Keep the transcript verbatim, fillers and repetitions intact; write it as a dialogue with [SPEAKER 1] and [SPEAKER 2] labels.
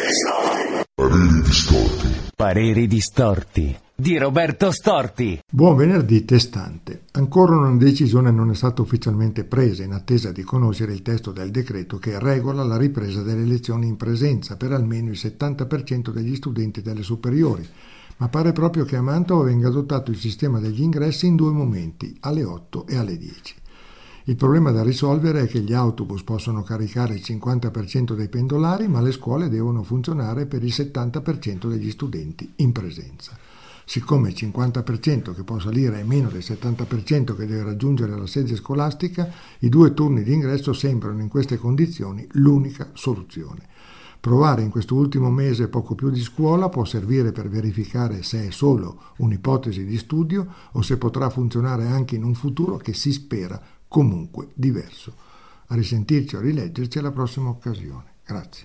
[SPEAKER 1] Pareri distorti.
[SPEAKER 2] Pareri distorti di Roberto Storti.
[SPEAKER 3] Buon venerdì testante. Ancora una decisione non è stata ufficialmente presa in attesa di conoscere il testo del decreto che regola la ripresa delle lezioni in presenza per almeno il settanta per cento degli studenti delle superiori, ma pare proprio che a Mantova venga adottato il sistema degli ingressi in due momenti, alle otto e alle dieci. Il problema da risolvere è che gli autobus possono caricare il cinquanta per cento dei pendolari, ma le scuole devono funzionare per il settanta per cento degli studenti in presenza. Siccome il cinquanta per cento che può salire è meno del settanta per cento che deve raggiungere la sede scolastica, i due turni di ingresso sembrano in queste condizioni l'unica soluzione. Provare in questo ultimo mese poco più di scuola può servire per verificare se è solo un'ipotesi di studio o se potrà funzionare anche in un futuro che si spera comunque diverso. A risentirci o a rileggerci alla prossima occasione. Grazie.